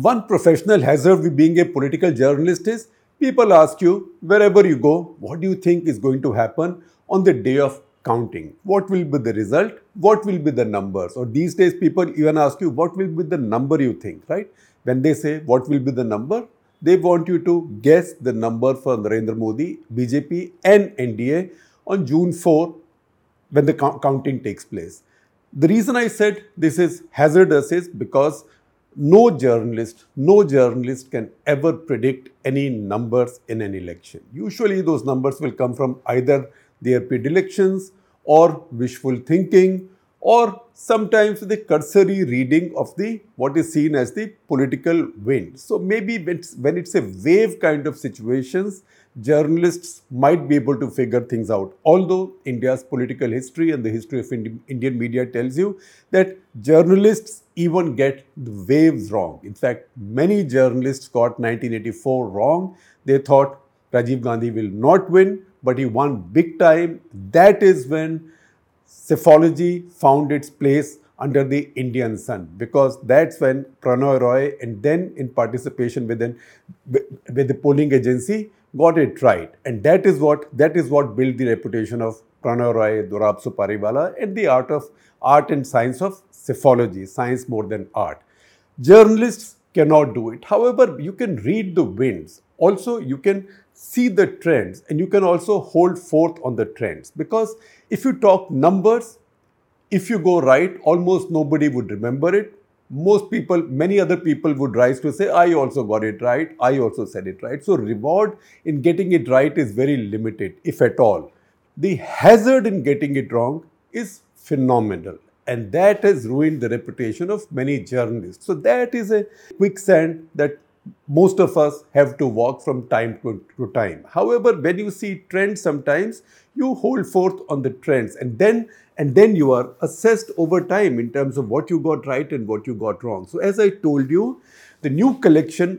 One professional hazard with being a political journalist is people ask you, wherever you go, what do you think is going to happen on the day of counting? What will be the result? What will be the numbers? Or these days, people even ask you, what will be the number you think, right? When they say, what will be the number? They want you to guess the number for Narendra Modi, BJP, and NDA on June 4 when the counting takes place. The reason I said this is hazardous is because no journalist can ever predict any numbers in an election. Usually those numbers will come from either their predilections or wishful thinking or sometimes the cursory reading of the what is seen as the political wind. So maybe when it's a wave kind of situations, journalists might be able to figure things out. Although India's political history and the history of Indian media tells you that journalists even get the waves wrong. In fact, many journalists got 1984 wrong. They thought Rajiv Gandhi will not win, but he won big time. That is when psephology found its place under the Indian sun, because that's when Prannoy Roy and then in participation with the polling agency got it right. And that is what built the reputation of Prannoy Roy, Dorab Supariwala, and the art and science of psephology, science more than art. Journalists cannot do it. However, you can read the winds. Also, you can see the trends and you can also hold forth on the trends. Because if you talk numbers, if you go right, almost nobody would remember it. Many other people would rise to say, I also got it right, I also said it right. So reward in getting it right is very limited, if at all. The hazard in getting it wrong is phenomenal. And that has ruined the reputation of many journalists. So that is a quicksand that most of us have to walk from time to time. However, when you see trends, sometimes you hold forth on the trends and then you are assessed over time in terms of what you got right and what you got wrong. So as I told you, the new collection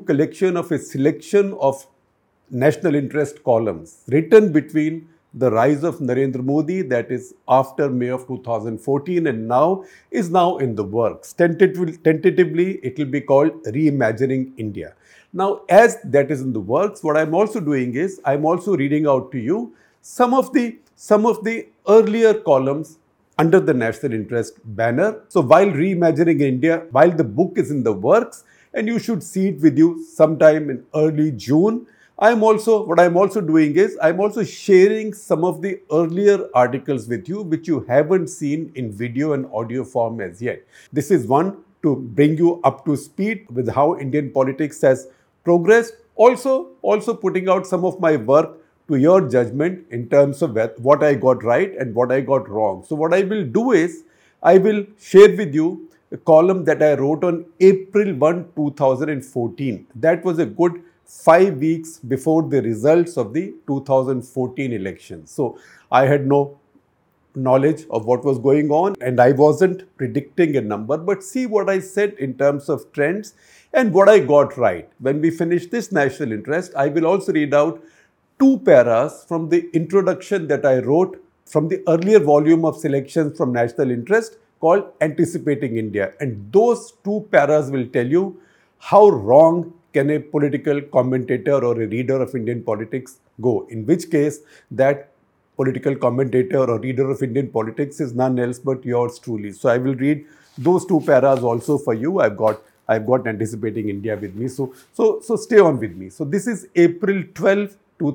of a selection of national interest columns written between the rise of Narendra Modi, that is after May of 2014 and now, is now in the works. Tentatively, it will be called Reimagining India. Now, as that is in the works, what I'm also doing is, I'm also reading out to you some of the earlier columns under the national interest banner. So while Reimagining India, while the book is in the works, and you should see it with you sometime in early June, what I'm also doing is, I'm also sharing some of the earlier articles with you, which you haven't seen in video and audio form as yet. This is one to bring you up to speed with how Indian politics has progressed. Also putting out some of my work to your judgment in terms of what I got right and what I got wrong. So what I will do is, I will share with you a column that I wrote on April 1, 2014. That was a good 5 weeks before the results of the 2014 elections. So I had no knowledge of what was going on and I wasn't predicting a number, but see what I said in terms of trends and what I got right. When we finish this national interest, I will also read out 2 paras from the introduction that I wrote from the earlier volume of selections from national interest called Anticipating India. And those 2 paras will tell you how wrong can a political commentator or a reader of Indian politics go? In which case, that political commentator or reader of Indian politics is none else but yours truly. So I will read those 2 paras also for you. I've got Anticipating India with me. So stay on with me. So this is April 12,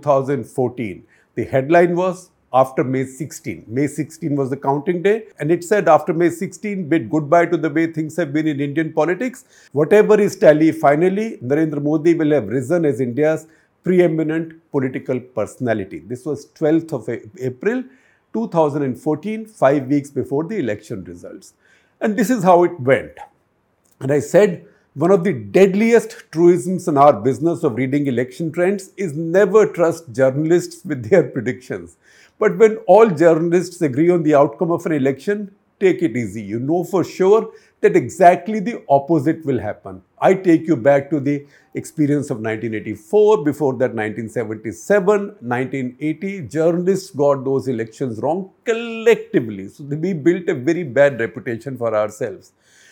2014. The headline was after May 16. May 16 was the counting day, and it said after May 16, bid goodbye to the way things have been in Indian politics. Whatever is tally, finally, Narendra Modi will have risen as India's preeminent political personality. This was 12th of April 2014, 5 weeks before the election results. And this is how it went. And I said, one of the deadliest truisms in our business of reading election trends is never trust journalists with their predictions. But when all journalists agree on the outcome of an election, take it easy. You know for sure that exactly the opposite will happen. I take you back to the experience of 1984, before that 1977, 1980. Journalists got those elections wrong collectively. So we built a very bad reputation for ourselves.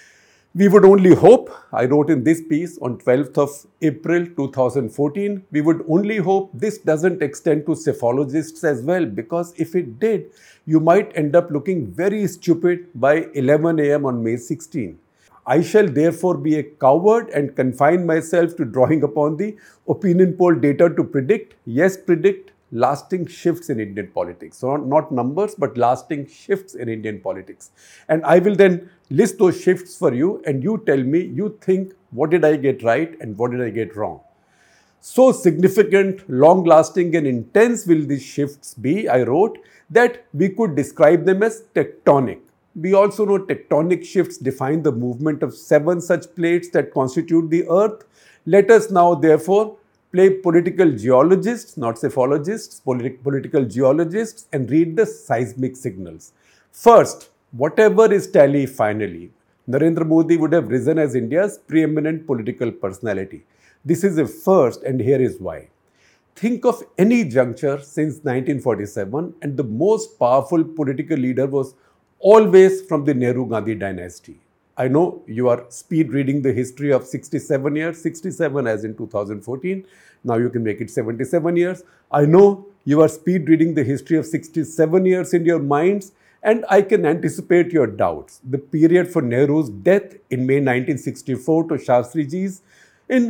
We would only hope, I wrote in this piece on 12th of April 2014, we would only hope this doesn't extend to psephologists as well, because if it did, you might end up looking very stupid by 11 a.m. on May 16. I shall therefore be a coward and confine myself to drawing upon the opinion poll data to predict, yes, predict lasting shifts in Indian politics. So not numbers, but lasting shifts in Indian politics. And I will then list those shifts for you, and you tell me, you think, what did I get right and what did I get wrong? So significant, long-lasting and intense will these shifts be, I wrote, that we could describe them as tectonic. We also know tectonic shifts define the movement of 7 such plates that constitute the earth. Let us now, therefore, play political geologists, not psephologists, political geologists, and read the seismic signals. First, whatever is tally finally, Narendra Modi would have risen as India's preeminent political personality. This is a first, and here is why. Think of any juncture since 1947, and the most powerful political leader was always from the Nehru-Gandhi dynasty. I know you are speed reading the history of 67 years, 67 as in 2014. Now you can make it 77 years. I know you are speed reading the history of 67 years in your minds, and I can anticipate your doubts. The period for Nehru's death in May 1964 to Shastriji's in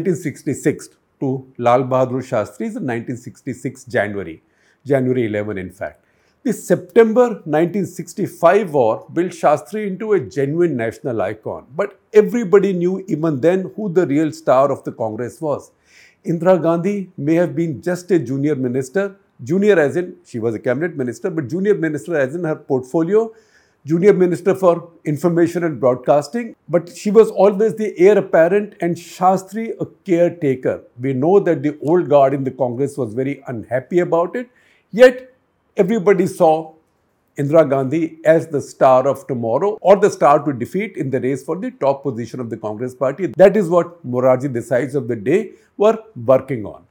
1966 to Lal Bahadur Shastri's in 1966 January 11 in fact. The September 1965 war built Shastri into a genuine national icon, but everybody knew even then who the real star of the Congress was. Indira Gandhi may have been just a junior minister, junior as in she was a cabinet minister, but junior minister as in her portfolio, junior minister for information and broadcasting, but she was always the heir apparent and Shastri a caretaker. We know that the old guard in the Congress was very unhappy about it, yet everybody saw Indira Gandhi as the star of tomorrow or the star to defeat in the race for the top position of the Congress party. That is what Morarji Desais of the day were working on.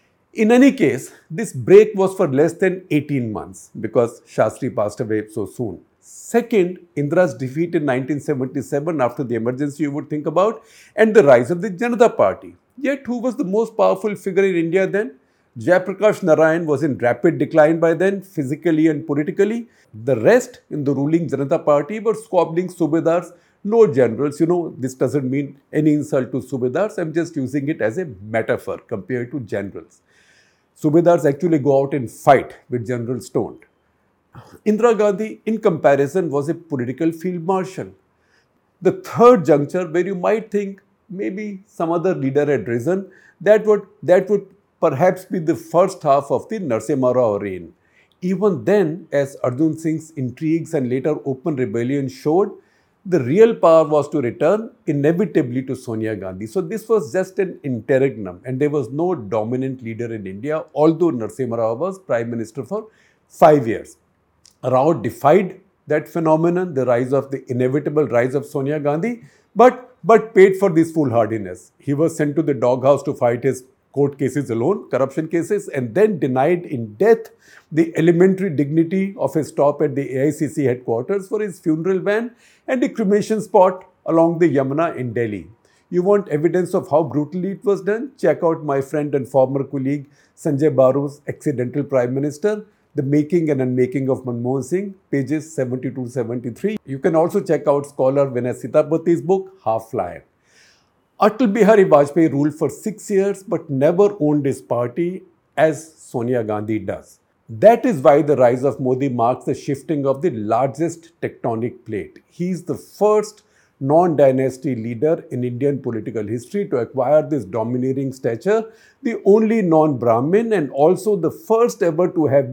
In any case, this break was for less than 18 months because Shastri passed away so soon. Second, Indira's defeat in 1977 after the emergency you would think about, and the rise of the Janata Party. Yet who was the most powerful figure in India then? Jayaprakash Narayan was in rapid decline by then, physically and politically. The rest in the ruling Janata Party were squabbling subedars, no generals. You know, this doesn't mean any insult to subedars. I'm just using it as a metaphor compared to generals. Subedars actually go out and fight, which generals don't. Indira Gandhi, in comparison, was a political field marshal. The third juncture where you might think maybe some other leader had risen, that would perhaps be the first half of the Narasimha Rao reign. Even then, as Arjun Singh's intrigues and later open rebellion showed, the real power was to return inevitably to Sonia Gandhi. So this was just an interregnum and there was no dominant leader in India, although Narasimha Rao was Prime Minister for 5 years. Rao defied that phenomenon, the inevitable rise of Sonia Gandhi, but paid for this foolhardiness. He was sent to the doghouse to fight his court cases alone, corruption cases, and then denied in death the elementary dignity of a stop at the AICC headquarters for his funeral van and a cremation spot along the Yamuna in Delhi. You want evidence of how brutally it was done? Check out my friend and former colleague Sanjay Baru's Accidental Prime Minister, The Making and Unmaking of Manmohan Singh, pages 72-73. You can also check out scholar Vinay Sitapathi's book, Half Lion. Atal Bihari Vajpayee ruled for 6 years but never owned his party as Sonia Gandhi does. That is why the rise of Modi marks the shifting of the largest tectonic plate. He is the first non-dynasty leader in Indian political history to acquire this domineering stature, the only non-Brahmin and also the first ever to have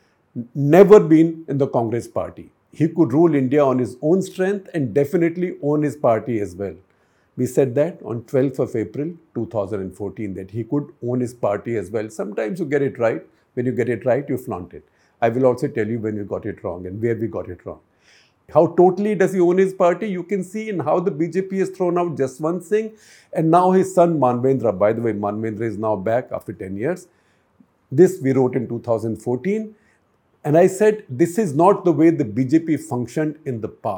never been in the Congress party. He could rule India on his own strength and definitely own his party as well. We said that on 12th of April 2014 that he could own his party as well. Sometimes you get it right. When you get it right, you flaunt it. I will also tell you when you got it wrong and where we got it wrong. How totally does he own his party? You can see in how the BJP has thrown out Jaswant Singh and now his son Manvendra. By the way, Manvendra is now back after 10 years. This we wrote in 2014. And I said, this is not the way the BJP functioned in the past.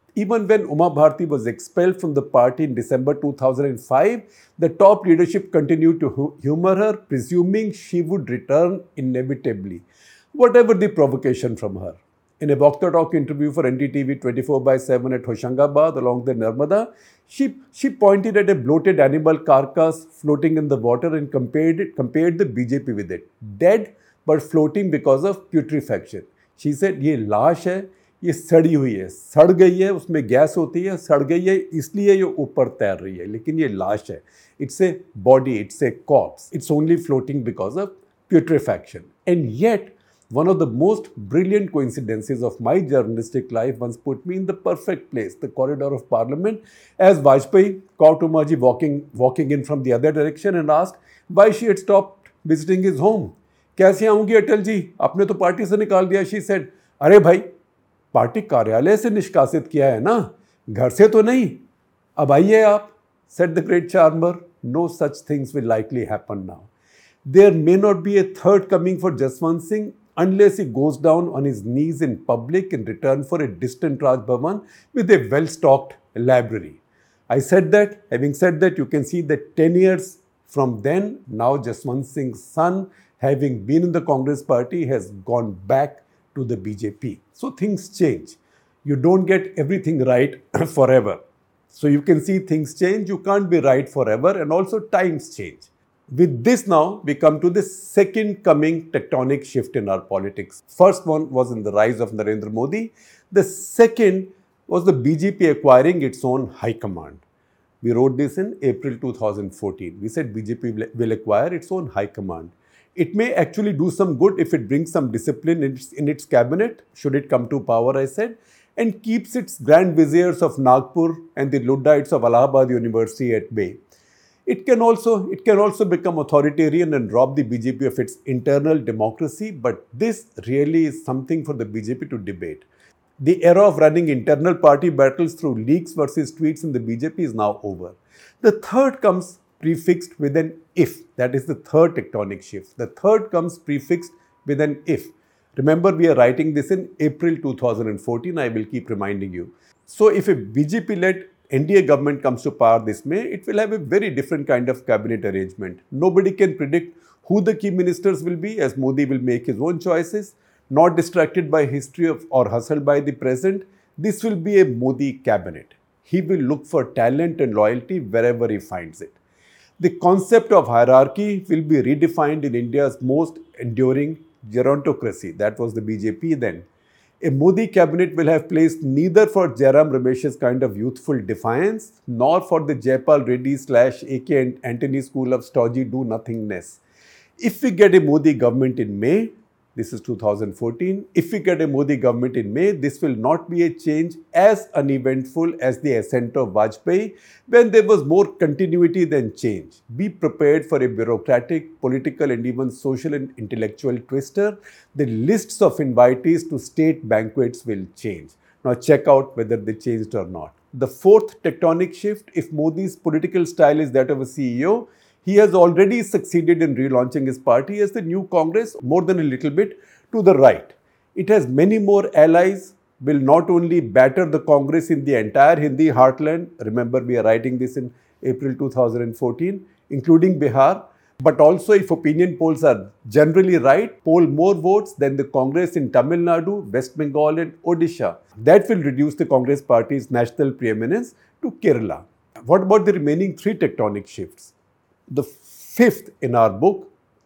Even when Uma Bharti was expelled from the party in December 2005, the top leadership continued to humor her, presuming she would return inevitably, whatever the provocation from her. In a Walk the Talk interview for NDTV 24/7 at Hoshangabad along the Narmada, she pointed at a bloated animal carcass floating in the water and compared the BJP with it. Dead but floating because of putrefaction. She said, ये लाश है, ये सड़ी हुई है, सड़ गई है, उसमें गैस होती है, सड़ गई है, इसलिए ये ऊपर तैर रही है, लेकिन ये लाश है. It's a body, it's a corpse. It's only floating because of putrefaction. And yet, one of the most brilliant coincidences of my journalistic life once put me in the perfect place, the corridor of parliament, as Vajpayee caught Umaji walking in from the other direction and asked why she had stopped visiting his home. कैसे आऊंगी अटल जी, आपने तो party से निकाल दिया. She said, अरे भाई, party कार्यालय से निष्कासित किया है ना, घर से तो नहीं. अब आइए आप, said the great charmer. No such things will likely happen now. There may not be a third coming for Jaswant Singh unless he goes down on his knees in public in return for a distant Raj Bhavan with a well-stocked library. I said that, having said that, you can see that 10 years from then, now Jaswant Singh's son, having been in the Congress party, has gone back to the BJP. So things change. You don't get everything right forever. So you can see things change. You can't be right forever, and also times change. With this now, we come to the second coming tectonic shift in our politics. First one was in the rise of Narendra Modi. The second was the BJP acquiring its own high command. We wrote this in April 2014. We said BJP will acquire its own high command. It may actually do some good if it brings some discipline in its cabinet, should it come to power, I said, and keeps its grand viziers of Nagpur and the Luddites of Allahabad University at bay. It can also become authoritarian and rob the BJP of its internal democracy, but this really is something for the BJP to debate. The era of running internal party battles through leaks versus tweets in the BJP is now over. The third comes prefixed with an if. That is the third tectonic shift. The third comes prefixed with an if. Remember, we are writing this in April 2014. I will keep reminding you. So if a BJP-led NDA government comes to power this May, it will have a very different kind of cabinet arrangement. Nobody can predict who the key ministers will be, as Modi will make his own choices, not distracted by history or hustled by the present. This will be a Modi cabinet. He will look for talent and loyalty wherever he finds it. The concept of hierarchy will be redefined in India's most enduring gerontocracy. That was the BJP then. A Modi cabinet will have place neither for Jairam Ramesh's kind of youthful defiance, nor for the Jaipal Reddy / AK and Antony school of stodgy do-nothingness. If we get a Modi government in May, this is 2014, if we get a Modi government in May, this will not be a change as uneventful as the ascent of Vajpayee, when there was more continuity than change. Be prepared for a bureaucratic, political and even social and intellectual twister. The lists of invitees to state banquets will change. Now check out whether they changed or not. The fourth tectonic shift, if Modi's political style is that of a CEO, he has already succeeded in relaunching his party as the new Congress more than a little bit to the right. It has many more allies, will not only batter the Congress in the entire Hindi heartland, remember we are writing this in April 2014, including Bihar, but also if opinion polls are generally right, poll more votes than the Congress in Tamil Nadu, West Bengal and Odisha. That will reduce the Congress party's national preeminence to Kerala. What about the remaining three tectonic shifts? The fifth in our book,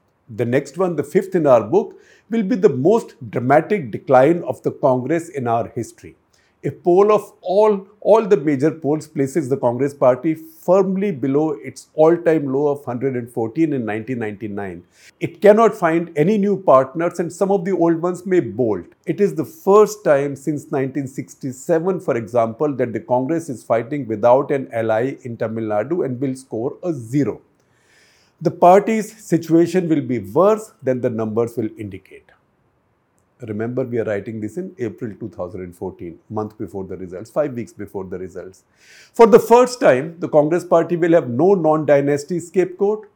the fifth in our book, will be the most dramatic decline of the Congress in our history. A poll of all the major polls places the Congress party firmly below its all-time low of 114 in 1999. It cannot find any new partners and some of the old ones may bolt. It is the first time since 1967, for example, that the Congress is fighting without an ally in Tamil Nadu and will score a 0. The party's situation will be worse than the numbers will indicate. Remember, we are writing this in April 2014, month before the results, 5 weeks before the results. For the first time, the Congress party will have no non-dynasty scapegoat.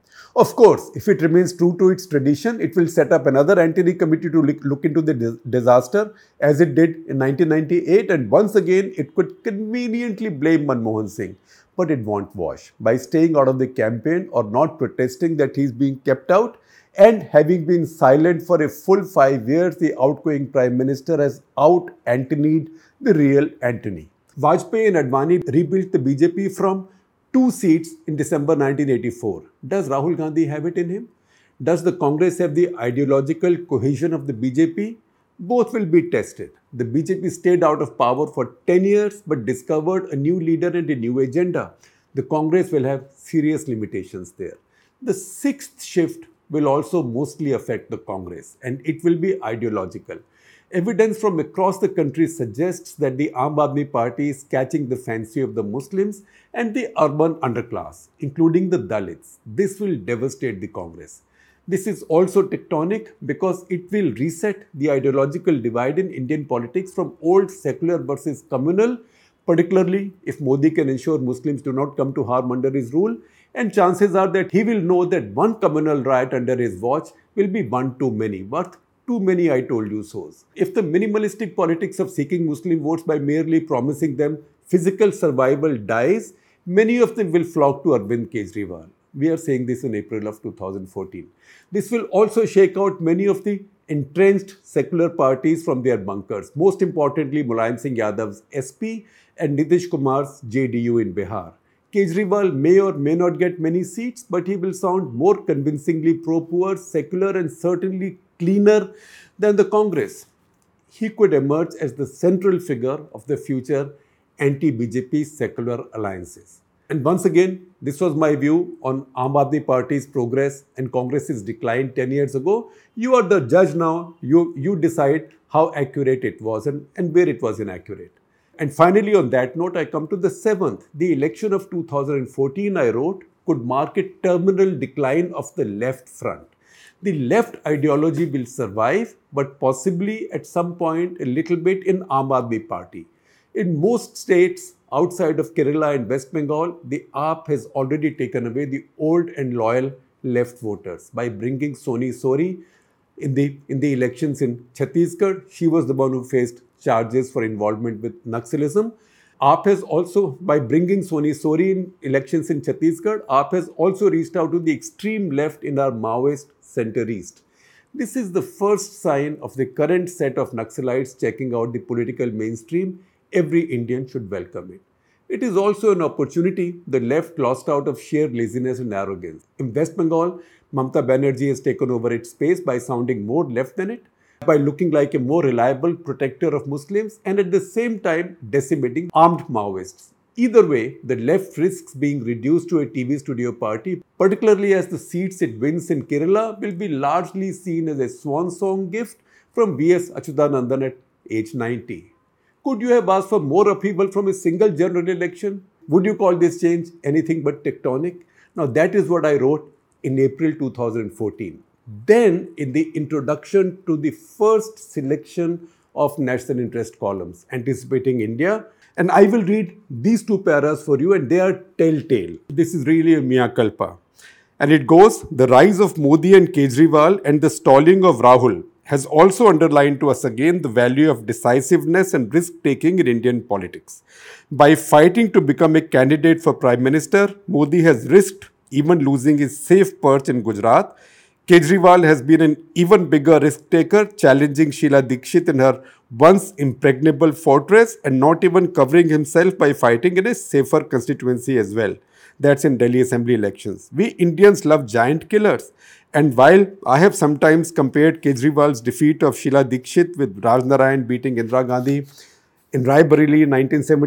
Of course, if it remains true to its tradition, it will set up another Antony committee to look into the disaster as it did in 1998, and once again it could conveniently blame Manmohan Singh. But it won't wash. By staying out of the campaign or not protesting that he is being kept out, and having been silent for a full 5 years, the outgoing Prime Minister has out-Antonied the real Antony. Vajpayee and Advani rebuilt the BJP from 2 seats in December 1984. Does Rahul Gandhi have it in him? Does the Congress have the ideological cohesion of the BJP? Both will be tested. The BJP stayed out of power for 10 years but discovered a new leader and a new agenda. The Congress will have serious limitations there. The sixth shift will also mostly affect the Congress, and it will be ideological. Evidence from across the country suggests that the Aam Aadmi Party is catching the fancy of the Muslims and the urban underclass, including the Dalits. This will devastate the Congress. This is also tectonic because it will reset the ideological divide in Indian politics from old secular versus communal, particularly if Modi can ensure Muslims do not come to harm under his rule. And chances are that he will know that one communal riot under his watch will be one too many, worth too many I told you so's. If the minimalistic politics of seeking Muslim votes by merely promising them physical survival dies, many of them will flock to Arvind Kejriwal. We are saying this in April of 2014. This will also shake out many of the entrenched secular parties from their bunkers, most importantly Mulayam Singh Yadav's SP and Nitish Kumar's JDU in Bihar. Kejriwal may or may not get many seats, but he will sound more convincingly pro-poor, secular and certainly cleaner than the Congress. He could emerge as the central figure of the future anti-BJP secular alliances. And once again, this was my view on Aam Aadmi Party's progress and Congress's decline 10 years ago. You are the judge now. You decide how accurate it was and where it was inaccurate. And finally, on that note, I come to the seventh. The election of 2014, I wrote, could mark a terminal decline of the left front. The left ideology will survive, but possibly at some point a little bit in Aam Aadmi Party. In most states outside of Kerala and West Bengal, the AAP has already taken away the old and loyal left voters by bringing Soni Sori in the elections in Chhattisgarh. She was the one who faced charges for involvement with Naxalism. AAP has also, by bringing Soni Sori in elections in Chhattisgarh, AAP has also reached out to the extreme left in our Maoist center-east. This is the first sign of the current set of Naxalites checking out the political mainstream. Every Indian should welcome it. It is also an opportunity the left lost out of sheer laziness and arrogance. In West Bengal, Mamata Banerjee has taken over its space by sounding more left than it, by looking like a more reliable protector of Muslims and at the same time decimating armed Maoists. Either way, the left risks being reduced to a TV studio party, particularly as the seats it wins in Kerala will be largely seen as a swan song gift from V.S. Achyutanandan at age 90. Could you have asked for more upheaval from a single general election? Would you call this change anything but tectonic? Now that is what I wrote in April 2014. Then, in the introduction to the first selection of national interest columns, Anticipating India, and I will read these two paras for you, and they are telltale. This is really a mea culpa. And it goes, the rise of Modi and Kejriwal and the stalling of Rahul has also underlined to us again the value of decisiveness and risk-taking in Indian politics. By fighting to become a candidate for Prime Minister, Modi has risked even losing his safe perch in Gujarat. Kejriwal has been an even bigger risk taker, challenging Sheila Dikshit in her once impregnable fortress and not even covering himself by fighting in a safer constituency as well. That's in Delhi Assembly elections. We Indians love giant killers. And while I have sometimes compared Kejriwal's defeat of Sheila Dikshit with Raj Narayan beating Indira Gandhi in Rai Bareli in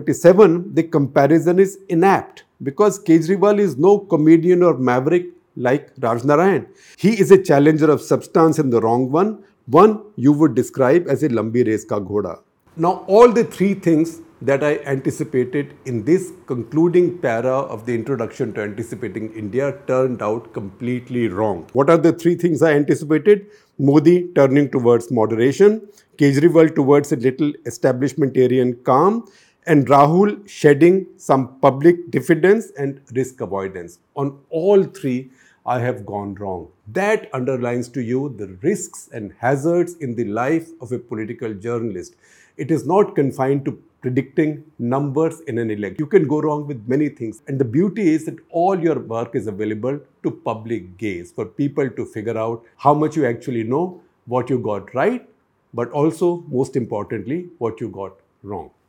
1977, the comparison is inapt because Kejriwal is no comedian or maverick like Raj Narayan. He is a challenger of substance and the wrong one you would describe as a lambi race ka ghoda. Now, all the three things that I anticipated in this concluding para of the introduction to Anticipating India turned out completely wrong. What are the three things I anticipated? Modi turning towards moderation, Kejriwal towards a little establishmentarian calm, and Rahul shedding some public diffidence and risk avoidance. On all three, I have gone wrong. That underlines to you the risks and hazards in the life of a political journalist. It is not confined to predicting numbers in an election. You can go wrong with many things. And the beauty is that all your work is available to public gaze for people to figure out how much you actually know, what you got right, but also, most importantly, what you got wrong.